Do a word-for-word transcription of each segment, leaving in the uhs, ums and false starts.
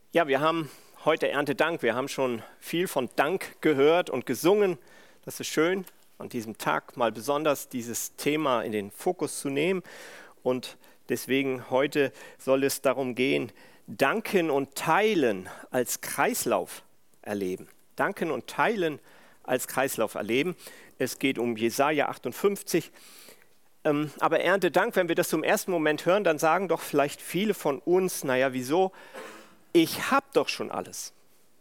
Ja, wir haben heute Erntedank. Wir haben schon viel von Dank gehört und gesungen. Das ist schön, an diesem Tag mal besonders dieses Thema in den Fokus zu nehmen. Und deswegen heute soll es darum gehen, Danken und Teilen als Kreislauf erleben. Danken und Teilen als Kreislauf erleben. Es geht um Jesaja achtundfünfzig. Ähm, aber Erntedank, wenn wir das zum ersten Moment hören, dann sagen doch vielleicht viele von uns, naja, wieso? Ich habe doch schon alles.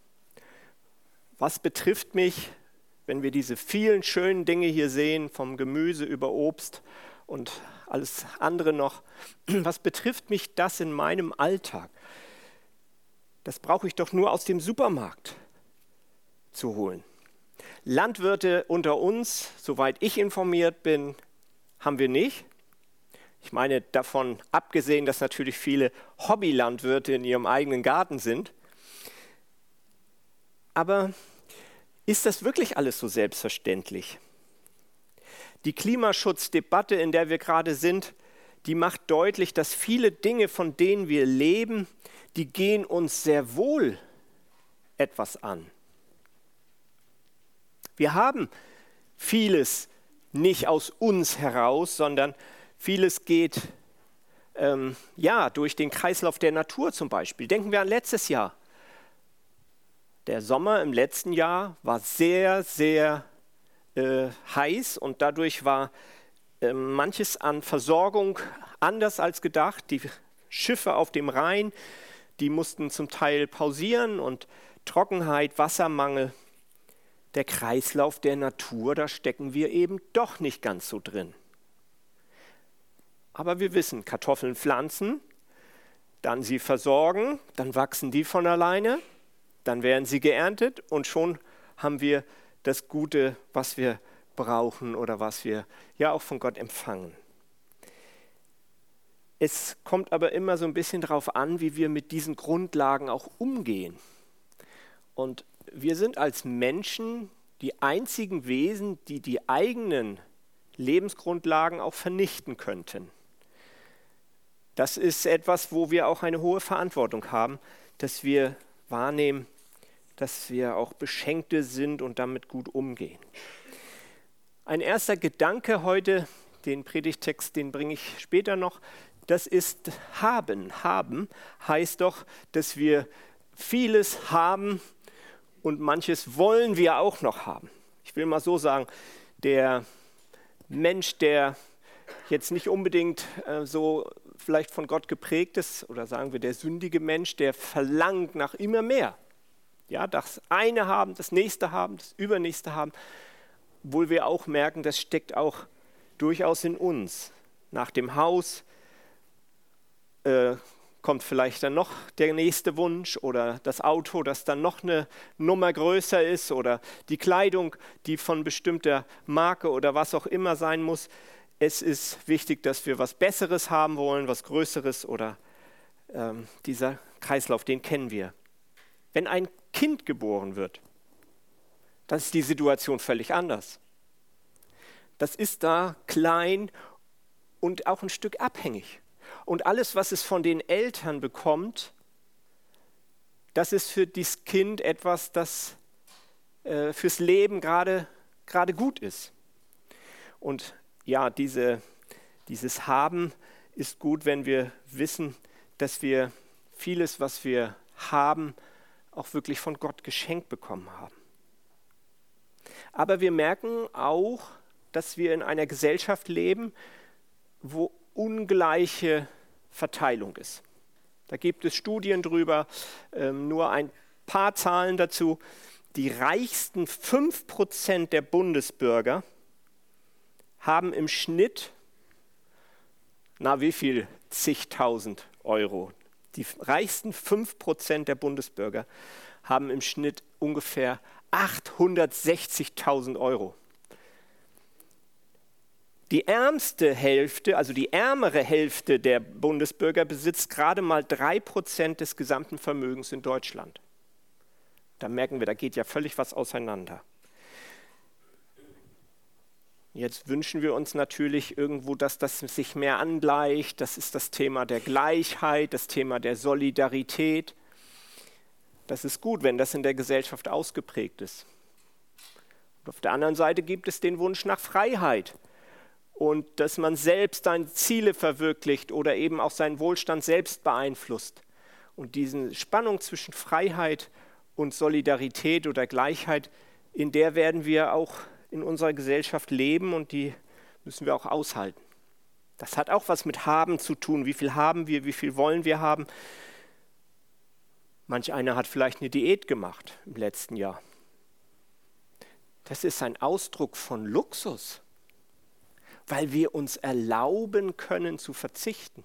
Was betrifft mich, wenn wir diese vielen schönen Dinge hier sehen, vom Gemüse über Obst und alles andere noch, was betrifft mich das in meinem Alltag? Das brauche ich doch nur aus dem Supermarkt zu holen. Landwirte unter uns, soweit ich informiert bin, haben wir nicht. Ich meine, davon abgesehen, dass natürlich viele Hobbylandwirte in ihrem eigenen Garten sind. Aber ist das wirklich alles so selbstverständlich? Die Klimaschutzdebatte, in der wir gerade sind, die macht deutlich, dass viele Dinge, von denen wir leben, die gehen uns sehr wohl etwas an. Wir haben vieles nicht aus uns heraus, sondern vieles geht ähm, ja, durch den Kreislauf der Natur zum Beispiel. Denken wir an letztes Jahr. Der Sommer im letzten Jahr war sehr, sehr äh, heiß und dadurch war äh, manches an Versorgung anders als gedacht. Die Schiffe auf dem Rhein, die mussten zum Teil pausieren und Trockenheit, Wassermangel. Der Kreislauf der Natur, da stecken wir eben doch nicht ganz so drin. Aber wir wissen, Kartoffeln pflanzen, dann sie versorgen, dann wachsen die von alleine, dann werden sie geerntet und schon haben wir das Gute, was wir brauchen oder was wir ja auch von Gott empfangen. Es kommt aber immer so ein bisschen darauf an, wie wir mit diesen Grundlagen auch umgehen. Und wir sind als Menschen die einzigen Wesen, die die eigenen Lebensgrundlagen auch vernichten könnten. Das ist etwas, wo wir auch eine hohe Verantwortung haben, dass wir wahrnehmen, dass wir auch Beschenkte sind und damit gut umgehen. Ein erster Gedanke heute, den Predigtext, den bringe ich später noch, das ist haben. Haben heißt doch, dass wir vieles haben und manches wollen wir auch noch haben. Ich will mal so sagen, der Mensch, der jetzt nicht unbedingt äh, so vielleicht von Gott geprägt ist, oder sagen wir der sündige Mensch, der verlangt nach immer mehr. Ja, das eine haben, das nächste haben, das übernächste haben, obwohl wir auch merken, das steckt auch durchaus in uns. Nach dem Haus äh, kommt vielleicht dann noch der nächste Wunsch oder das Auto, das dann noch eine Nummer größer ist oder die Kleidung, die von bestimmter Marke oder was auch immer sein muss. Es ist wichtig, dass wir was Besseres haben wollen, was Größeres oder ähm, dieser Kreislauf, den kennen wir. Wenn ein Kind geboren wird, dann ist die Situation völlig anders. Das ist da klein und auch ein Stück abhängig. Und alles, was es von den Eltern bekommt, das ist für dieses Kind etwas, das äh, fürs Leben gerade gerade gut ist. Und ja, diese, dieses Haben ist gut, wenn wir wissen, dass wir vieles, was wir haben, auch wirklich von Gott geschenkt bekommen haben. Aber wir merken auch, dass wir in einer Gesellschaft leben, wo ungleiche Verteilung ist. Da gibt es Studien drüber, ähm, nur ein paar Zahlen dazu. Die reichsten fünf Prozent der Bundesbürger haben im Schnitt, na wie viel, zigtausend Euro. Die reichsten fünf Prozent der Bundesbürger haben im Schnitt ungefähr achthundertsechzigtausend Euro. Die ärmste Hälfte, also die ärmere Hälfte der Bundesbürger besitzt gerade mal drei Prozent des gesamten Vermögens in Deutschland. Da merken wir, da geht ja völlig was auseinander. Jetzt wünschen wir uns natürlich irgendwo, dass das sich mehr angleicht. Das ist das Thema der Gleichheit, das Thema der Solidarität. Das ist gut, wenn das in der Gesellschaft ausgeprägt ist. Und auf der anderen Seite gibt es den Wunsch nach Freiheit und dass man selbst seine Ziele verwirklicht oder eben auch seinen Wohlstand selbst beeinflusst. Und diese Spannung zwischen Freiheit und Solidarität oder Gleichheit, in der werden wir auch in unserer Gesellschaft leben und die müssen wir auch aushalten. Das hat auch was mit Haben zu tun. Wie viel haben wir, wie viel wollen wir haben? Manch einer hat vielleicht eine Diät gemacht im letzten Jahr. Das ist ein Ausdruck von Luxus, weil wir uns erlauben können zu verzichten.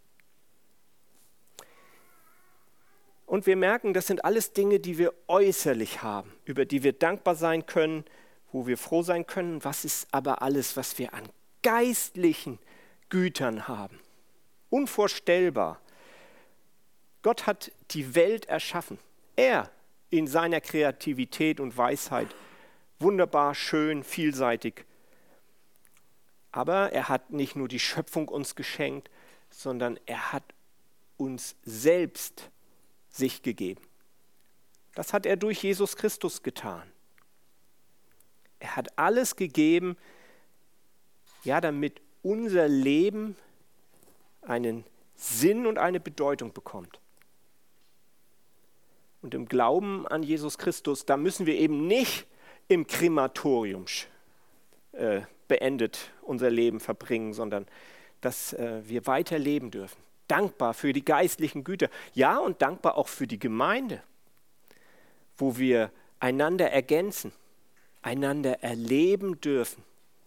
Und wir merken, das sind alles Dinge, die wir äußerlich haben, über die wir dankbar sein können, wo wir froh sein können. Was ist aber alles, was wir an geistlichen Gütern haben? Unvorstellbar. Gott hat die Welt erschaffen. Er in seiner Kreativität und Weisheit. Wunderbar, schön, vielseitig. Aber er hat nicht nur die Schöpfung uns geschenkt, sondern er hat uns selbst sich gegeben. Das hat er durch Jesus Christus getan. Er hat alles gegeben, ja, damit unser Leben einen Sinn und eine Bedeutung bekommt. Und im Glauben an Jesus Christus, da müssen wir eben nicht im Krematorium äh, beendet unser Leben verbringen, sondern dass äh, wir weiter leben dürfen. Dankbar für die geistlichen Güter. Ja, und dankbar auch für die Gemeinde, wo wir einander ergänzen, einander erleben dürfen,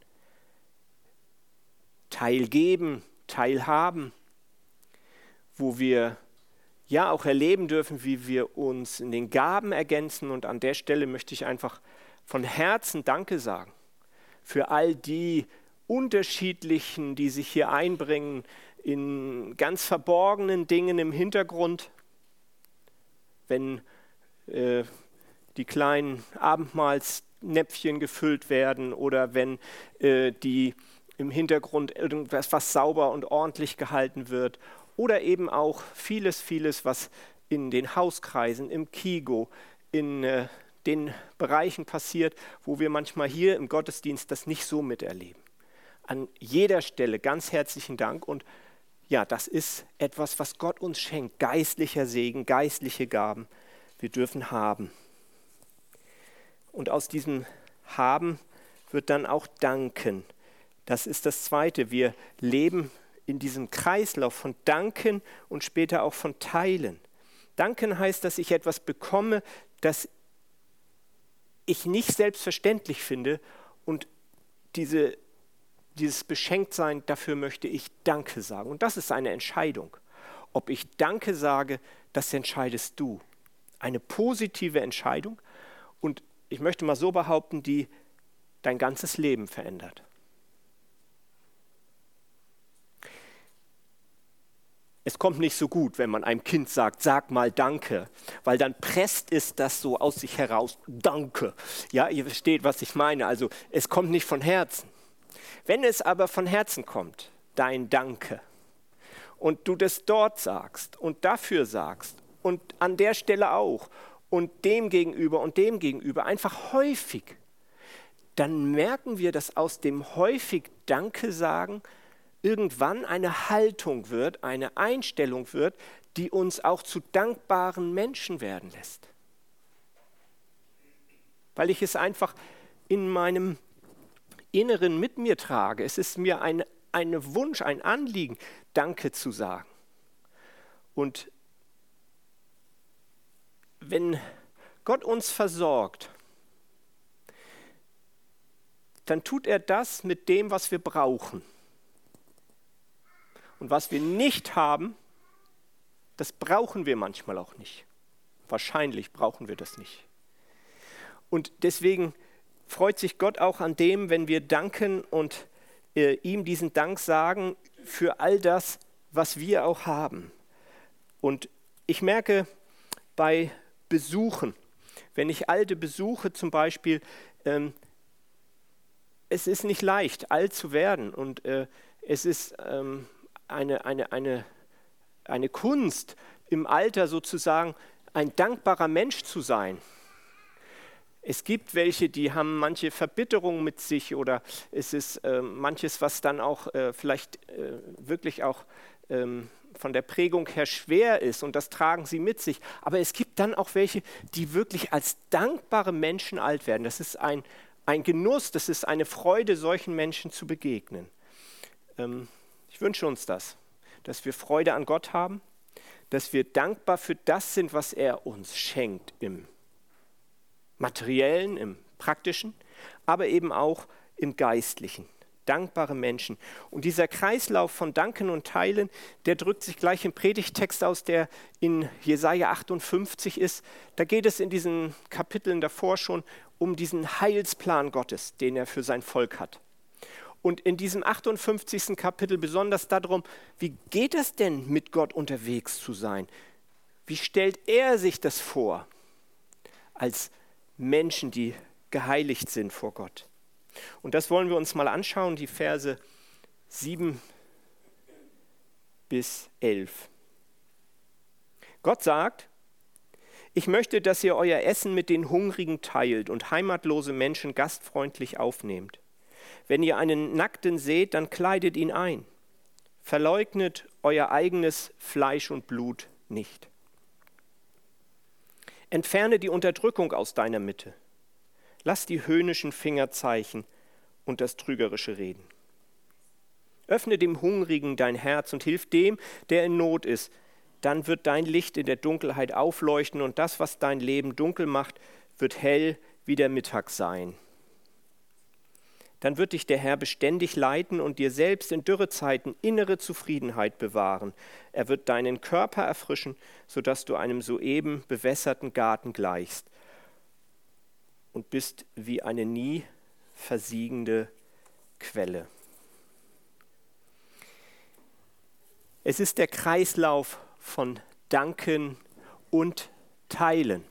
teilgeben, teilhaben, wo wir ja auch erleben dürfen, wie wir uns in den Gaben ergänzen. Und an der Stelle möchte ich einfach von Herzen Danke sagen für all die unterschiedlichen, die sich hier einbringen, in ganz verborgenen Dingen im Hintergrund, wenn äh, die kleinen Abendmahlsnäpfchen gefüllt werden oder wenn äh, die im Hintergrund irgendwas was sauber und ordentlich gehalten wird oder eben auch vieles, vieles, was in den Hauskreisen, im Kigo, in äh, den Bereichen passiert, wo wir manchmal hier im Gottesdienst das nicht so miterleben. An jeder Stelle ganz herzlichen Dank und ja, das ist etwas, was Gott uns schenkt, geistlicher Segen, geistliche Gaben. Wir dürfen haben. Und aus diesem Haben wird dann auch Danken. Das ist das Zweite. Wir leben in diesem Kreislauf von Danken und später auch von Teilen. Danken heißt, dass ich etwas bekomme, das ich nicht selbstverständlich finde und diese Dieses Beschenktsein, dafür möchte ich Danke sagen. Und das ist eine Entscheidung. Ob ich Danke sage, das entscheidest du. Eine positive Entscheidung. Und ich möchte mal so behaupten, die dein ganzes Leben verändert. Es kommt nicht so gut, wenn man einem Kind sagt, sag mal Danke, weil dann presst es das so aus sich heraus. Danke. Ja, ihr versteht, was ich meine. Also es kommt nicht von Herzen. Wenn es aber von Herzen kommt, dein Danke, und du das dort sagst und dafür sagst und an der Stelle auch und dem gegenüber und dem gegenüber einfach häufig, dann merken wir, dass aus dem häufig Danke sagen irgendwann eine Haltung wird, eine Einstellung wird, die uns auch zu dankbaren Menschen werden lässt. Weil ich es einfach in meinem Inneren mit mir trage. Es ist mir ein, ein Wunsch, ein Anliegen, Danke zu sagen. Und wenn Gott uns versorgt, dann tut er das mit dem, was wir brauchen. Und was wir nicht haben, das brauchen wir manchmal auch nicht. Wahrscheinlich brauchen wir das nicht. Und deswegen freut sich Gott auch an dem, wenn wir danken und äh, ihm diesen Dank sagen für all das, was wir auch haben. Und ich merke bei Besuchen, wenn ich Alte besuche zum Beispiel, ähm, es ist nicht leicht, alt zu werden und äh, es ist ähm, eine, eine, eine, eine Kunst im Alter sozusagen ein dankbarer Mensch zu sein. Es gibt welche, die haben manche Verbitterung mit sich oder es ist äh, manches, was dann auch äh, vielleicht äh, wirklich auch ähm, von der Prägung her schwer ist und das tragen sie mit sich. Aber es gibt dann auch welche, die wirklich als dankbare Menschen alt werden. Das ist ein, ein Genuss, das ist eine Freude, solchen Menschen zu begegnen. Ähm, ich wünsche uns das, dass wir Freude an Gott haben, dass wir dankbar für das sind, was er uns schenkt im Materiellen, im Praktischen, aber eben auch im Geistlichen. Dankbare Menschen. Und dieser Kreislauf von Danken und Teilen, der drückt sich gleich im Predigttext aus, der in Jesaja achtundfünfzig ist. Da geht es in diesen Kapiteln davor schon um diesen Heilsplan Gottes, den er für sein Volk hat. Und in diesem achtundfünfzigsten Kapitel besonders darum, wie geht es denn, mit Gott unterwegs zu sein? Wie stellt er sich das vor als Menschen, die geheiligt sind vor Gott? Und das wollen wir uns mal anschauen, die Verse sieben bis elf. Gott sagt: Ich möchte, dass ihr euer Essen mit den Hungrigen teilt und heimatlose Menschen gastfreundlich aufnehmt. Wenn ihr einen Nackten seht, dann kleidet ihn ein. Verleugnet euer eigenes Fleisch und Blut nicht. Entferne die Unterdrückung aus deiner Mitte. Lass die höhnischen Fingerzeichen und das trügerische Reden. Öffne dem Hungrigen dein Herz und hilf dem, der in Not ist. Dann wird dein Licht in der Dunkelheit aufleuchten und das, was dein Leben dunkel macht, wird hell wie der Mittag sein. Dann wird dich der Herr beständig leiten und dir selbst in Dürrezeiten innere Zufriedenheit bewahren. Er wird deinen Körper erfrischen, sodass du einem soeben bewässerten Garten gleichst und bist wie eine nie versiegende Quelle. Es ist der Kreislauf von Danken und Teilen.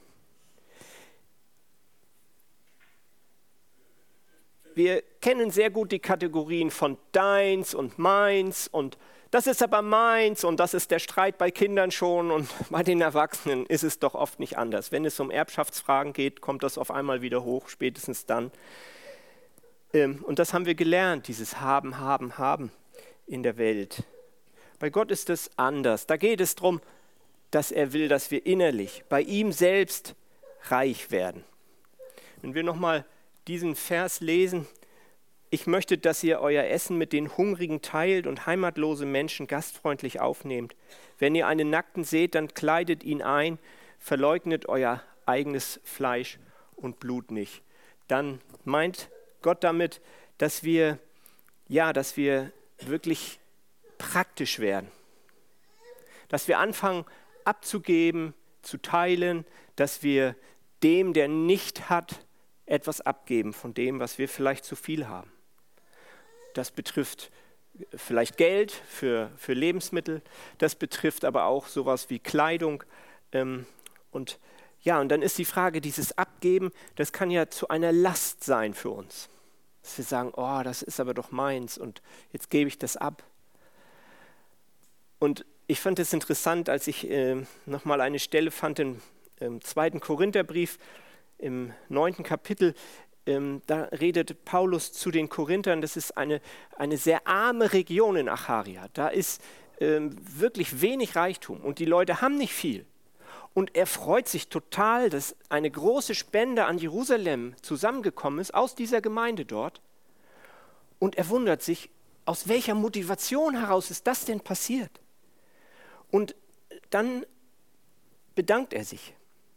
Wir kennen sehr gut die Kategorien von deins und meins und das ist aber meins und das ist der Streit bei Kindern schon und bei den Erwachsenen ist es doch oft nicht anders. Wenn es um Erbschaftsfragen geht, kommt das auf einmal wieder hoch, spätestens dann. Und das haben wir gelernt, dieses Haben, Haben, Haben in der Welt. Bei Gott ist es anders. Da geht es darum, dass er will, dass wir innerlich bei ihm selbst reich werden. Wenn wir nochmal diesen Vers lesen: Ich möchte, dass ihr euer Essen mit den Hungrigen teilt und heimatlose Menschen gastfreundlich aufnehmt. Wenn ihr einen Nackten seht, dann kleidet ihn ein, verleugnet euer eigenes Fleisch und Blut nicht. Dann meint Gott damit, dass wir, ja, dass wir wirklich praktisch werden. Dass wir anfangen abzugeben, zu teilen, dass wir dem, der nicht hat, etwas abgeben von dem, was wir vielleicht zu viel haben. Das betrifft vielleicht Geld für, für Lebensmittel, das betrifft aber auch sowas wie Kleidung. Ähm, und ja, und dann ist die Frage, dieses Abgeben, das kann ja zu einer Last sein für uns. Dass wir sagen, oh, das ist aber doch meins und jetzt gebe ich das ab. Und ich fand es interessant, als ich äh, nochmal eine Stelle fand im, im zweiten Korintherbrief, im neunten Kapitel, ähm, da redet Paulus zu den Korinthern, das ist eine, eine sehr arme Region in Achaia. Da ist ähm, wirklich wenig Reichtum und die Leute haben nicht viel. Und er freut sich total, dass eine große Spende an Jerusalem zusammengekommen ist, aus dieser Gemeinde dort. Und er wundert sich, aus welcher Motivation heraus ist das denn passiert? Und dann bedankt er sich.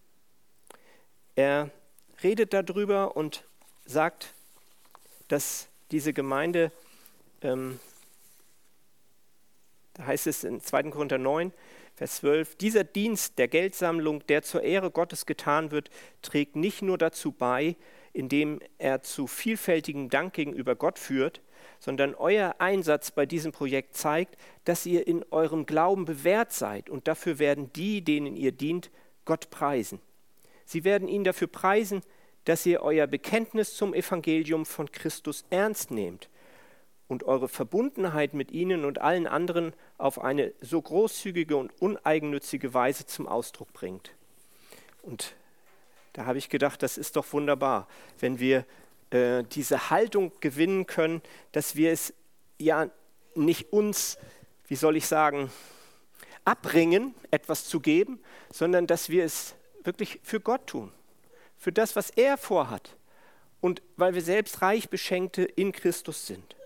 Er redet darüber und sagt, dass diese Gemeinde, ähm, da heißt es in zweiten Korinther neun, Vers zwölf, dieser Dienst der Geldsammlung, der zur Ehre Gottes getan wird, trägt nicht nur dazu bei, indem er zu vielfältigem Dank gegenüber Gott führt, sondern euer Einsatz bei diesem Projekt zeigt, dass ihr in eurem Glauben bewährt seid und dafür werden die, denen ihr dient, Gott preisen. Sie werden ihn dafür preisen, dass ihr euer Bekenntnis zum Evangelium von Christus ernst nehmt und eure Verbundenheit mit ihnen und allen anderen auf eine so großzügige und uneigennützige Weise zum Ausdruck bringt. Und da habe ich gedacht, das ist doch wunderbar, wenn wir äh, diese Haltung gewinnen können, dass wir es ja nicht uns, wie soll ich sagen, abbringen, etwas zu geben, sondern dass wir es wirklich für Gott tun, für das, was er vorhat und weil wir selbst reich Beschenkte in Christus sind.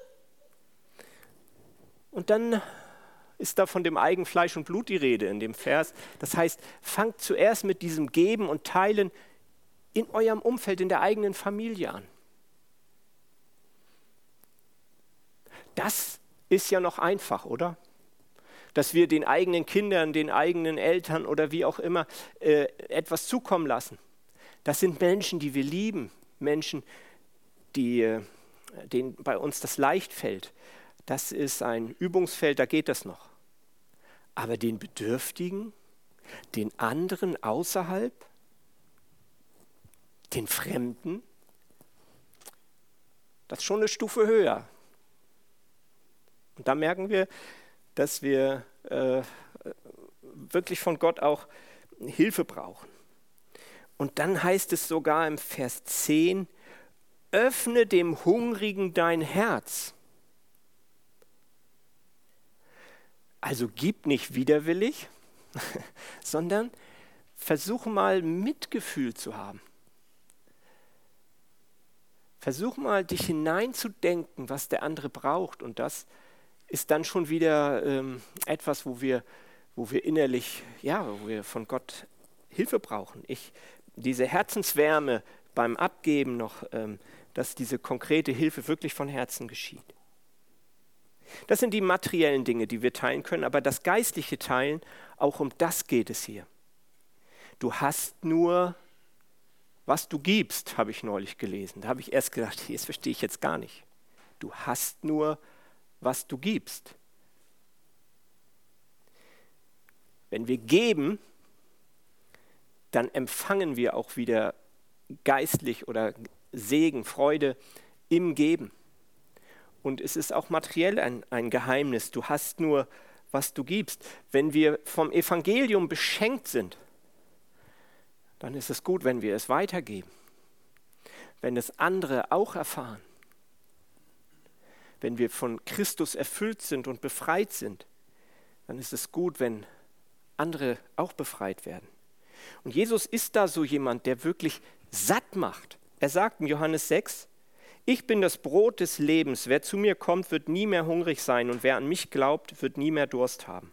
Und dann ist da von dem eigenen Fleisch und Blut die Rede in dem Vers. Das heißt, fangt zuerst mit diesem Geben und Teilen in eurem Umfeld, in der eigenen Familie an. Das ist ja noch einfach, oder? Dass wir den eigenen Kindern, den eigenen Eltern oder wie auch immer äh, etwas zukommen lassen. Das sind Menschen, die wir lieben, Menschen, die, äh, denen bei uns das leicht fällt. Das ist ein Übungsfeld, da geht das noch. Aber den Bedürftigen, den anderen außerhalb, den Fremden, das ist schon eine Stufe höher. Und da merken wir, dass wir äh, wirklich von Gott auch Hilfe brauchen. Und dann heißt es sogar im Vers zehn, öffne dem Hungrigen dein Herz. Also gib nicht widerwillig, sondern versuche mal Mitgefühl zu haben. Versuch mal, dich hineinzudenken, was der andere braucht. Und das ist dann schon wieder ähm, etwas, wo wir, wo wir innerlich, ja, wo wir von Gott Hilfe brauchen. Ich, diese Herzenswärme beim Abgeben noch, ähm, dass diese konkrete Hilfe wirklich von Herzen geschieht. Das sind die materiellen Dinge, die wir teilen können, aber das geistliche Teilen, auch um das geht es hier. Du hast nur, was du gibst, habe ich neulich gelesen. Da habe ich erst gedacht, das verstehe ich jetzt gar nicht. Du hast nur, was du gibst. Wenn wir geben, dann empfangen wir auch wieder geistlich oder Segen, Freude im Geben. Und es ist auch materiell ein, ein Geheimnis. Du hast nur, was du gibst. Wenn wir vom Evangelium beschenkt sind, dann ist es gut, wenn wir es weitergeben. Wenn es andere auch erfahren. Wenn wir von Christus erfüllt sind und befreit sind, dann ist es gut, wenn andere auch befreit werden. Und Jesus ist da so jemand, der wirklich satt macht. Er sagt in Johannes sechs, ich bin das Brot des Lebens. Wer zu mir kommt, wird nie mehr hungrig sein und wer an mich glaubt, wird nie mehr Durst haben.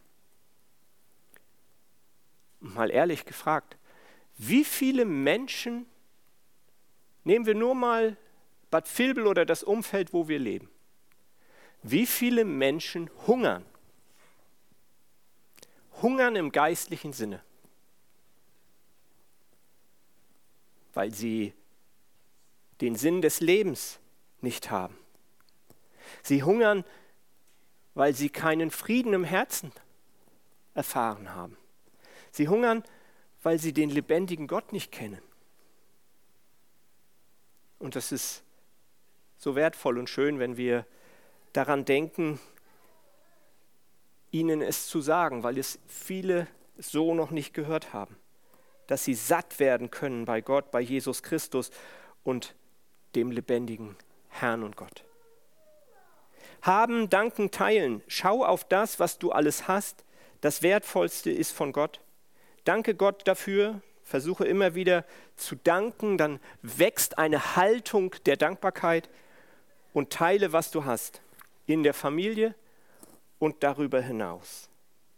Mal ehrlich gefragt, wie viele Menschen, nehmen wir nur mal Bad Vilbel oder das Umfeld, wo wir leben, wie viele Menschen hungern? Hungern im geistlichen Sinne, weil sie den Sinn des Lebens nicht haben. Sie hungern, weil sie keinen Frieden im Herzen erfahren haben. Sie hungern, weil sie den lebendigen Gott nicht kennen. Und das ist so wertvoll und schön, wenn wir daran denken, ihnen es zu sagen, weil es viele so noch nicht gehört haben, dass sie satt werden können bei Gott, bei Jesus Christus und dem lebendigen Herrn und Gott. Haben, danken, teilen. Schau auf das, was du alles hast. Das Wertvollste ist von Gott. Danke Gott dafür. Versuche immer wieder zu danken. Dann wächst eine Haltung der Dankbarkeit und teile, was du hast. In der Familie und darüber hinaus.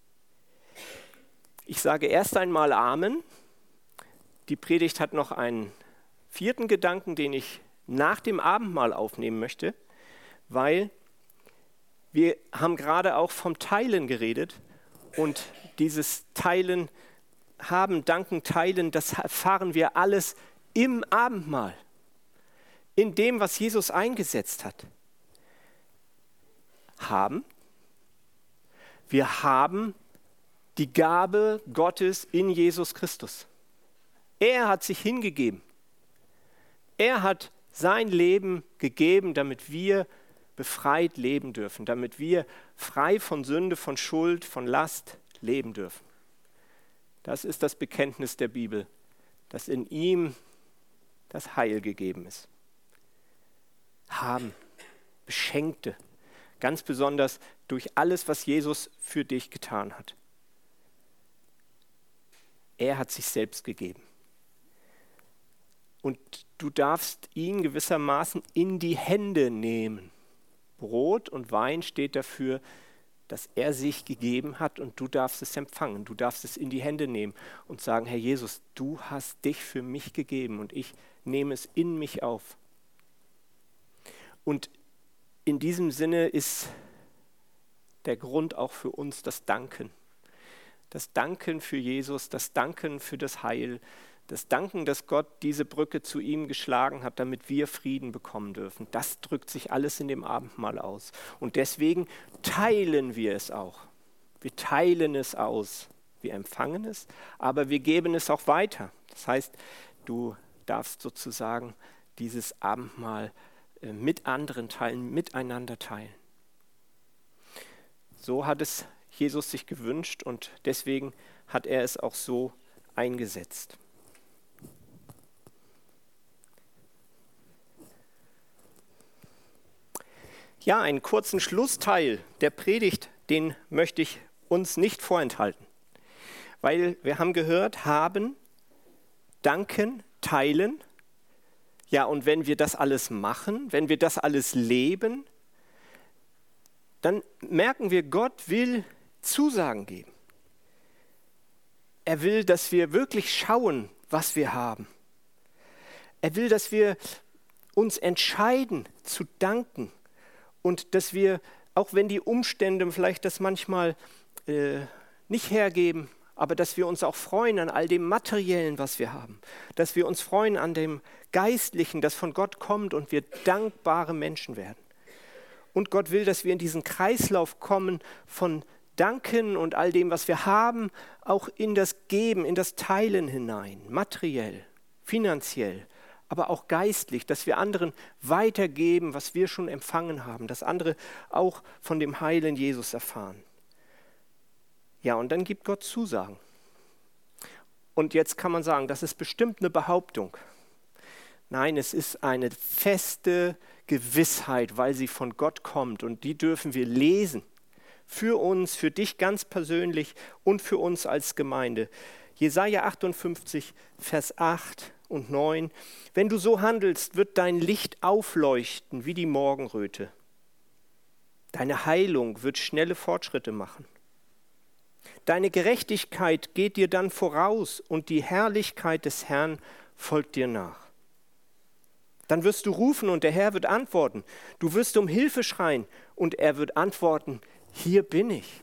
Ich sage erst einmal Amen. Die Predigt hat noch einen vierten Gedanken, den ich nach dem Abendmahl aufnehmen möchte, weil wir haben gerade auch vom Teilen geredet und dieses Teilen, haben, danken, teilen, das erfahren wir alles im Abendmahl, in dem, was Jesus eingesetzt hat. Haben, wir haben die Gabe Gottes in Jesus Christus. Er hat sich hingegeben. Er hat sein Leben gegeben, damit wir befreit leben dürfen, damit wir frei von Sünde, von Schuld, von Last leben dürfen. Das ist das Bekenntnis der Bibel. dass in ihm das Heil gegeben ist. Haben, Beschenkte, ganz besonders durch alles, was Jesus für dich getan hat. Er hat sich selbst gegeben. Und du darfst ihn gewissermaßen in die Hände nehmen. Brot und Wein steht dafür, dass er sich gegeben hat und du darfst es empfangen. Du darfst es in die Hände nehmen und sagen, Herr Jesus, du hast dich für mich gegeben und ich nehme es in mich auf. Und in diesem Sinne ist der Grund auch für uns das Danken. Das Danken für Jesus, das Danken für das Heil, das Danken, dass Gott diese Brücke zu ihm geschlagen hat, damit wir Frieden bekommen dürfen. Das drückt sich alles in dem Abendmahl aus. Und deswegen teilen wir es auch. Wir teilen es aus. Wir empfangen es, aber wir geben es auch weiter. Das heißt, du darfst sozusagen dieses Abendmahl mit anderen teilen, miteinander teilen. So hat es Jesus sich gewünscht und deswegen hat er es auch so eingesetzt. Ja, einen kurzen Schlussteil der Predigt, den möchte ich uns nicht vorenthalten. Weil wir haben gehört, haben, danken, teilen. Ja, und wenn wir das alles machen, wenn wir das alles leben, dann merken wir, Gott will Zusagen geben. Er will, dass wir wirklich schauen, was wir haben. Er will, dass wir uns entscheiden zu danken und dass wir, auch wenn die Umstände vielleicht das manchmal äh, nicht hergeben, aber dass wir uns auch freuen an all dem Materiellen, was wir haben. Dass wir uns freuen an dem Geistlichen, das von Gott kommt und wir dankbare Menschen werden. Und Gott will, dass wir in diesen Kreislauf kommen von Danken und all dem, was wir haben, auch in das Geben, in das Teilen hinein, materiell, finanziell, aber auch geistlich, dass wir anderen weitergeben, was wir schon empfangen haben, dass andere auch von dem heilen Jesus erfahren. Ja, und dann gibt Gott Zusagen. Und jetzt kann man sagen, das ist bestimmt eine Behauptung. Nein, es ist eine feste Gewissheit, weil sie von Gott kommt und die dürfen wir lesen. Für uns, für dich ganz persönlich und für uns als Gemeinde. Jesaja achtundfünfzig, Vers acht und neun. Wenn du so handelst, wird dein Licht aufleuchten wie die Morgenröte. Deine Heilung wird schnelle Fortschritte machen. Deine Gerechtigkeit geht dir dann voraus und die Herrlichkeit des Herrn folgt dir nach. Dann wirst du rufen und der Herr wird antworten. Du wirst um Hilfe schreien und er wird antworten, hier bin ich.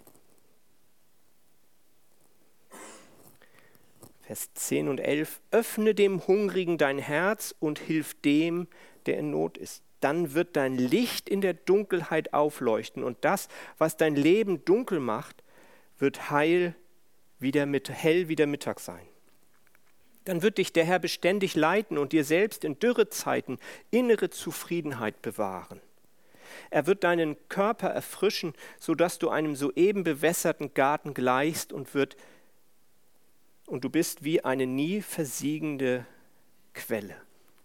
Vers zehn und elf. Öffne dem Hungrigen dein Herz und hilf dem, der in Not ist. Dann wird dein Licht in der Dunkelheit aufleuchten und das, was dein Leben dunkel macht, wird heil wieder mit, hell wie der Mittag sein. Dann wird dich der Herr beständig leiten und dir selbst in Dürrezeiten innere Zufriedenheit bewahren. Er wird deinen Körper erfrischen, sodass du einem soeben bewässerten Garten gleichst und, wird, und du bist wie eine nie versiegende Quelle.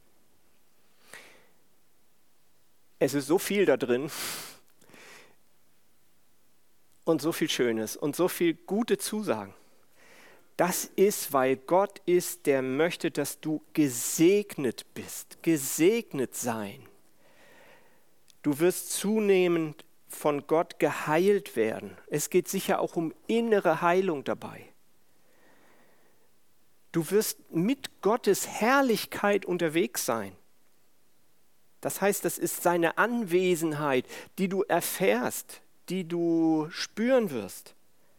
Es ist so viel da drin und so viel Schönes und so viel gute Zusagen. Das ist, weil Gott ist, der möchte, dass du gesegnet bist, gesegnet sein. Du wirst zunehmend von Gott geheilt werden. Es geht sicher auch um innere Heilung dabei. Du wirst mit Gottes Herrlichkeit unterwegs sein. Das heißt, das ist seine Anwesenheit, die du erfährst, die du spüren wirst.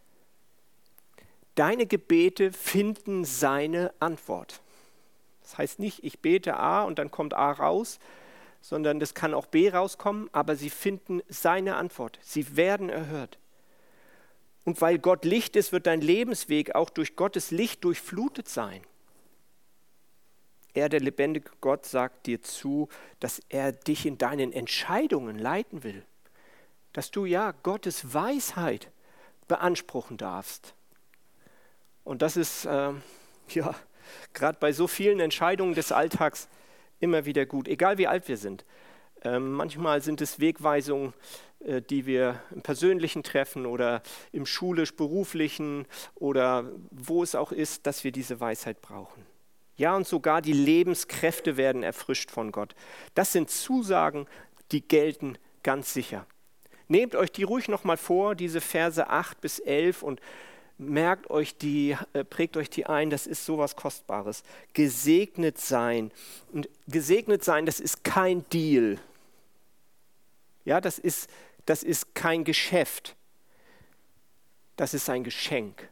Deine Gebete finden seine Antwort. Das heißt nicht, ich bete A und dann kommt A raus, sondern das kann auch B rauskommen, aber sie finden seine Antwort. Sie werden erhört. Und weil Gott Licht ist, wird dein Lebensweg auch durch Gottes Licht durchflutet sein. Er, der lebendige Gott, sagt dir zu, dass er dich in deinen Entscheidungen leiten will. Dass du ja Gottes Weisheit beanspruchen darfst. Und das ist, äh, ja, gerade bei so vielen Entscheidungen des Alltags immer wieder gut, egal wie alt wir sind. Ähm, manchmal sind es Wegweisungen, äh, die wir im persönlichen treffen oder im schulisch-beruflichen oder wo es auch ist, dass wir diese Weisheit brauchen. Ja, und sogar die Lebenskräfte werden erfrischt von Gott. Das sind Zusagen, die gelten ganz sicher. Nehmt euch die ruhig nochmal vor, diese Verse acht bis elf, und merkt euch die, äh, prägt euch die ein, das ist sowas Kostbares. Gesegnet sein. Und gesegnet sein, das ist kein Deal. Ja, das ist, das ist kein Geschäft. Das ist ein Geschenk.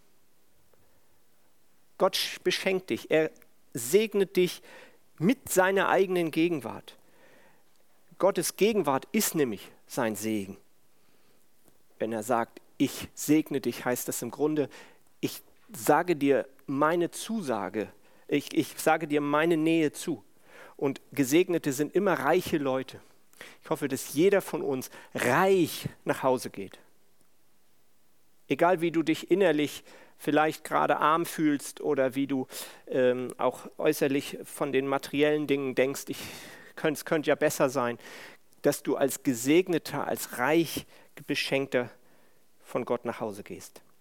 Gott beschenkt dich. Er segnet dich mit seiner eigenen Gegenwart. Gottes Gegenwart ist nämlich sein Segen. Wenn er sagt, ich segne dich, heißt das im Grunde, ich sage dir meine Zusage, ich, ich sage dir meine Nähe zu. Und Gesegnete sind immer reiche Leute. Ich hoffe, dass jeder von uns reich nach Hause geht. Egal wie du dich innerlich vielleicht gerade arm fühlst oder wie du ähm, auch äußerlich von den materiellen Dingen denkst, ich, es könnte ja besser sein, dass du als Gesegneter, als reich Beschenkter von Gott nach Hause gehst.